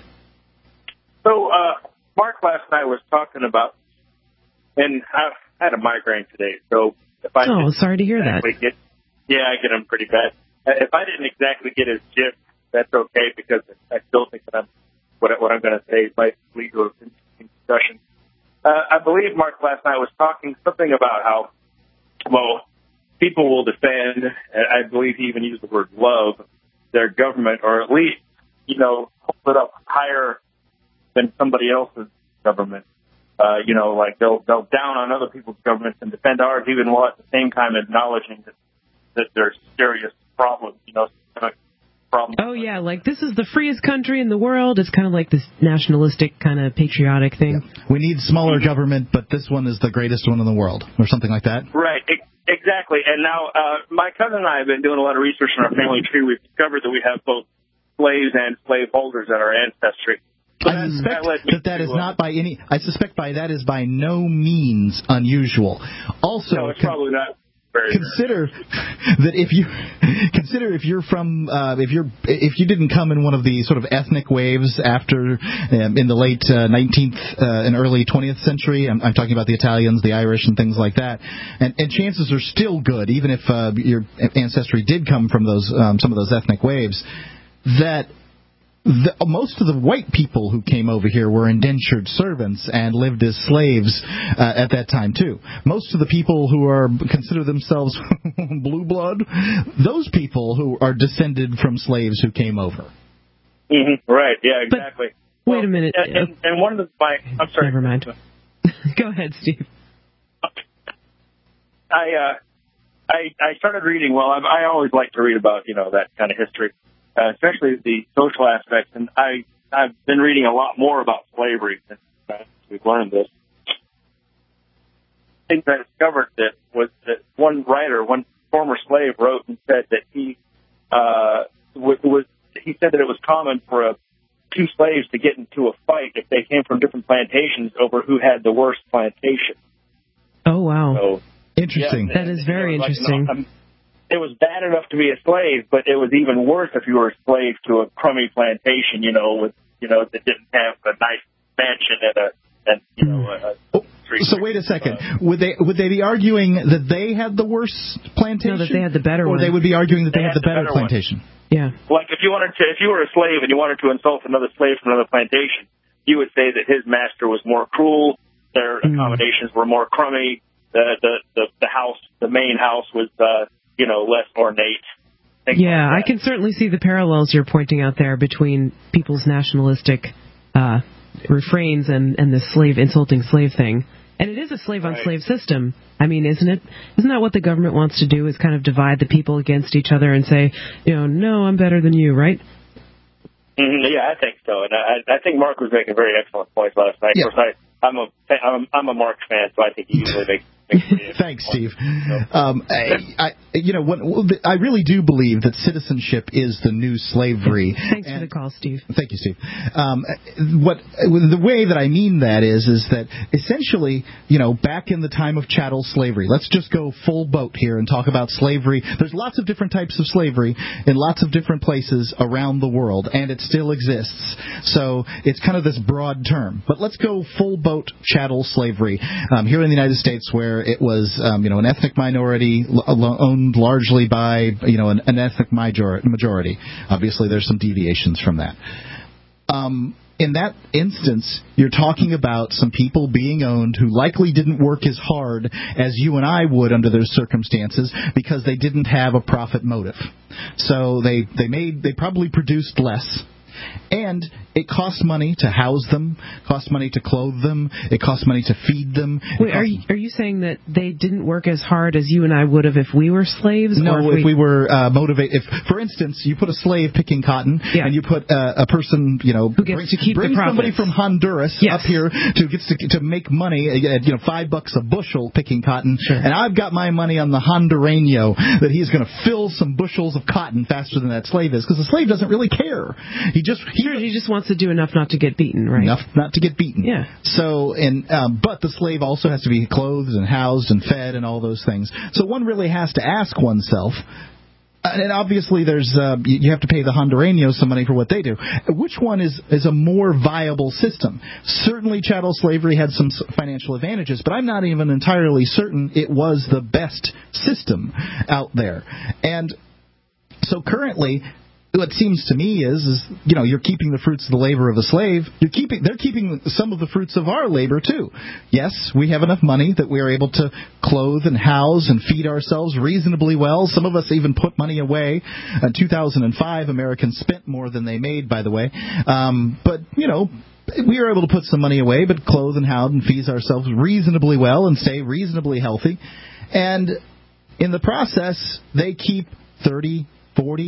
So, Mark last night was talking about, and I had a migraine today, so if I sorry to hear that. I get them pretty bad. If I didn't exactly get his gist, that's okay, because I still think that what I'm going to say might lead to an interesting discussion. I believe Mark last night was talking something about how, people will defend, and I believe he even used the word love, their government, or at least, hold it up higher than somebody else's government. Like they'll down on other people's governments and defend ours, even while at the same time acknowledging that there's serious problems, systemic problem. Oh, yeah, like this is the freest country in the world. It's kind of like this nationalistic kind of patriotic thing. Yeah. We need smaller government, but this one is the greatest one in the world, or something like that. Right, exactly. And now my cousin and I have been doing a lot of research in our family tree. We've discovered that we have both slaves and slave holders in our ancestry. So I suspect that is not by any. I suspect that is by no means unusual. Also, no, it's probably not. Consider that if you're from if you didn't come in one of the sort of ethnic waves after in the late 19th and early 20th century, I'm talking about the Italians, the Irish, and things like that, and chances are still good, even if your ancestry did come from those some of those ethnic waves, that most of the white people who came over here were indentured servants and lived as slaves at that time, too. Most of the people who consider themselves blue blood, those people who are descended from slaves who came over. Mm-hmm. Right, yeah, exactly. But, wait a minute. And one of I'm sorry. Never mind. Go ahead, Steve. I started reading, I always like to read about, that kind of history. Especially the social aspects, and I've been reading a lot more about slavery since we've learned this. The thing I discovered was that one former slave wrote and said that he said that it was common for two slaves to get into a fight if they came from different plantations over who had the worst plantation. Oh, wow. So, interesting. Yeah, that is very interesting. It was bad enough to be a slave, but it was even worse if you were a slave to a crummy plantation, that didn't have a nice mansion So wait a second. Would they be arguing that they had the worst plantation? No, that they had the better one. Or they would be arguing that they had the better plantation? One. Yeah. Like if you were a slave and you wanted to insult another slave from another plantation, you would say that his master was more cruel, their accommodations were more crummy, the main house was less ornate. Yeah, I can certainly see the parallels you're pointing out there between people's nationalistic refrains and the insulting slave thing. And it is a slave-on-slave system. I mean, isn't it? Isn't that what the government wants to do, is kind of divide the people against each other and say, no, I'm better than you, right? Mm-hmm, yeah, I think so. And I think Mark was making very excellent points last night. Yeah. Of course, I'm a Mark fan, so I think he usually makes Thanks, Steve. I really do believe that citizenship is the new slavery. Thanks for the call, Steve. Thank you, Steve. The way that I mean that is that essentially, back in the time of chattel slavery, let's just go full boat here and talk about slavery. There's lots of different types of slavery in lots of different places around the world, and it still exists. So it's kind of this broad term. But let's go full boat chattel slavery here in the United States, where it was, an ethnic minority owned largely by, an ethnic majority. Obviously, there's some deviations from that. In that instance, you're talking about some people being owned who likely didn't work as hard as you and I would under those circumstances because they didn't have a profit motive. So they probably produced less. And it costs money to house them, costs money to clothe them, it costs money to feed them. Wait, are you saying that they didn't work as hard as you and I would have if we were slaves? No, if we were motivated. If, for instance, you put a slave picking cotton, and you put a person, who gets to keep bring the somebody from Honduras up here to make money at $5 a bushel picking cotton, and I've got my money on the Hondureño that he's going to fill some bushels of cotton faster than that slave is, because the slave doesn't really care. He just wants to do enough not to get beaten, right? Enough not to get beaten. Yeah. So, but the slave also has to be clothed and housed and fed and all those things. So one really has to ask oneself, and obviously there's you have to pay the Hondureños some money for what they do. Which one is a more viable system? Certainly chattel slavery had some financial advantages, but I'm not even entirely certain it was the best system out there. And so currently, what seems to me is you're keeping the fruits of the labor of the slave. They're keeping some of the fruits of our labor too. Yes, we have enough money that we are able to clothe and house and feed ourselves reasonably well. Some of us even put money away. In 2005, Americans spent more than they made, by the way. But we are able to put some money away, but clothe and house and feed ourselves reasonably well and stay reasonably healthy. And in the process, they keep 30, 40,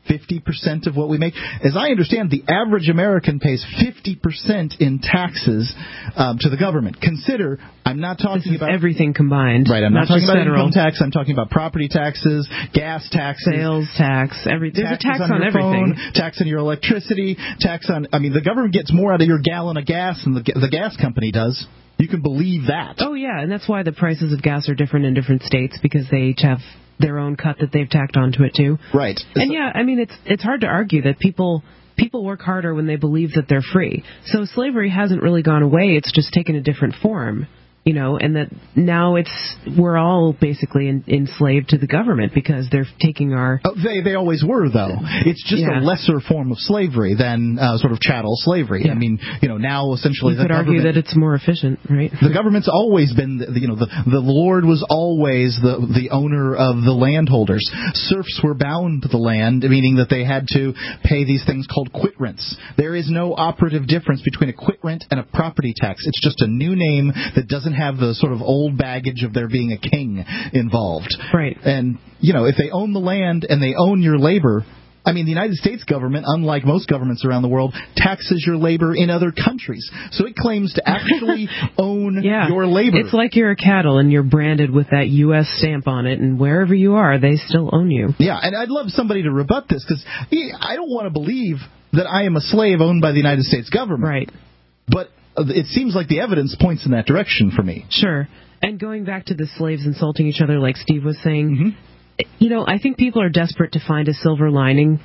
50% of what we make. As I understand, the average American pays 50% in taxes to the government. Consider, I'm not talking about everything combined. Right, I'm not talking about federal. income tax. I'm talking about property taxes, gas taxes, sales tax, everything. There's a tax on everything. Phone, tax on your electricity, tax on. I mean, the government gets more out of your gallon of gas than the gas company does. You can believe that. Oh yeah, and that's why the prices of gas are different in different states, because they each have their own cut that they've tacked onto it too. Right. And yeah, I mean, it's hard to argue that people work harder when they believe that they're free. So slavery hasn't really gone away. It's just taken a different form. And that now we're all basically enslaved to the government because they're taking our... Oh, they always were, though. It's just a lesser form of slavery than sort of chattel slavery. Yeah. I mean, now essentially you could argue that it's more efficient, right? The government's always been, the Lord was always the owner of the landholders. Serfs were bound to the land, meaning that they had to pay these things called quit rents. There is no operative difference between a quit rent and a property tax. It's just a new name that doesn't have the sort of old baggage of there being a king involved. Right. And, if they own the land and they own your labor, I mean, the United States government, unlike most governments around the world, taxes your labor in other countries. So it claims to actually own your labor. It's like you're a cattle and you're branded with that U.S. stamp on it, and wherever you are, they still own you. Yeah, and I'd love somebody to rebut this, because I don't want to believe that I am a slave owned by the United States government. Right. But it seems like the evidence points in that direction for me. Sure. And going back to the slaves insulting each other, like Steve was saying, I think people are desperate to find a silver lining.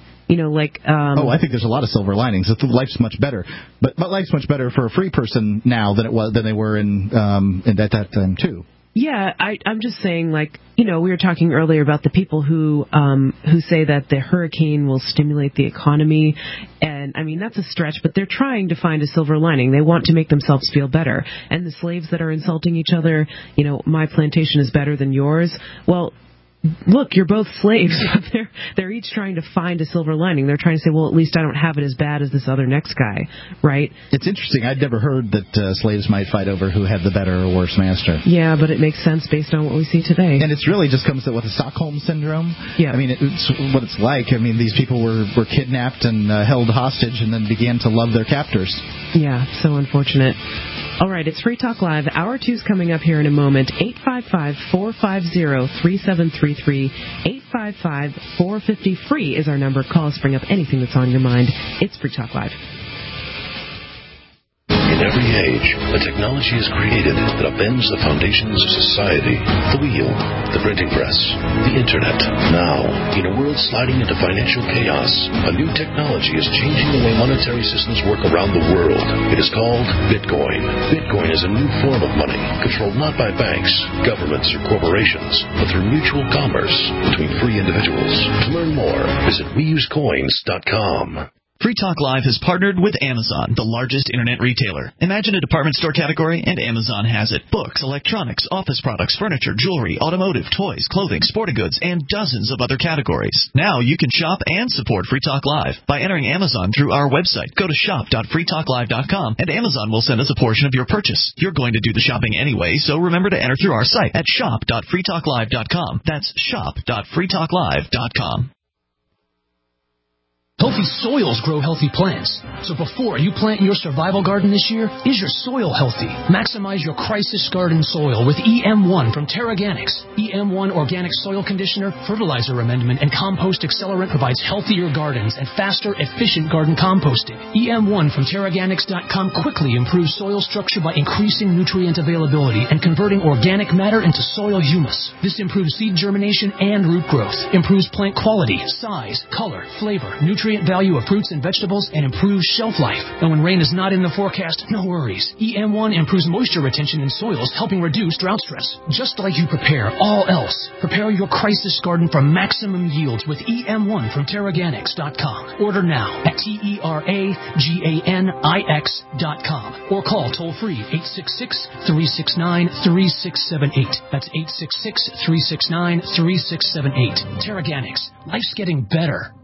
I think there's a lot of silver linings. Life's much better, but life's much better for a free person now than they were in at that time too. Yeah, I'm just saying, we were talking earlier about the people who say that the hurricane will stimulate the economy, and I mean that's a stretch, but they're trying to find a silver lining. They want to make themselves feel better. And the slaves that are insulting each other, my plantation is better than yours. Well, look, you're both slaves. They're each trying to find a silver lining. They're trying to say, well, at least I don't have it as bad as this other next guy, right? It's interesting. I'd never heard that slaves might fight over who had the better or worse master. Yeah, but it makes sense based on what we see today. And it's really just comes with the Stockholm Syndrome. Yeah. I mean, it's what it's like. I mean, these people were kidnapped and held hostage and then began to love their captors. Yeah, so unfortunate. All right, it's Free Talk Live. Hour 2's coming up here in a moment. 855-450-3733. 855-450-FREE is our number. Call us, bring up anything that's on your mind. It's Free Talk Live. In every age, a technology is created that upends the foundations of society. The wheel, the printing press, the internet. Now, in a world sliding into financial chaos, a new technology is changing the way monetary systems work around the world. It is called Bitcoin. Bitcoin is a new form of money, controlled not by banks, governments, or corporations, but through mutual commerce between free individuals. To learn more, visit weusecoins.com. Free Talk Live has partnered with Amazon, the largest internet retailer. Imagine a department store category, and Amazon has it. Books, electronics, office products, furniture, jewelry, automotive, toys, clothing, sporting goods, and dozens of other categories. Now you can shop and support Free Talk Live by entering Amazon through our website. Go to shop.freetalklive.com, and Amazon will send us a portion of your purchase. You're going to do the shopping anyway, so remember to enter through our site at shop.freetalklive.com. That's shop.freetalklive.com. Healthy soils grow healthy plants. So before you plant your survival garden this year, is your soil healthy? Maximize your crisis garden soil with EM1 from TerraGanix. EM1 Organic Soil Conditioner, Fertilizer Amendment, and Compost Accelerant provides healthier gardens and faster, efficient garden composting. EM1 from TerraGanix.com quickly improves soil structure by increasing nutrient availability and converting organic matter into soil humus. This improves seed germination and root growth, improves plant quality, size, color, flavor, nutrient value of fruits and vegetables, and improves shelf life. And when rain is not in the forecast, no worries. EM1 improves moisture retention in soils, helping reduce drought stress. Just like you prepare all else, prepare your crisis garden for maximum yields with EM1 from TerraGanix.com. Order now at TerraGanix.com or call toll-free 866-369-3678. That's 866-369-3678. TerraGanix. Life's getting better.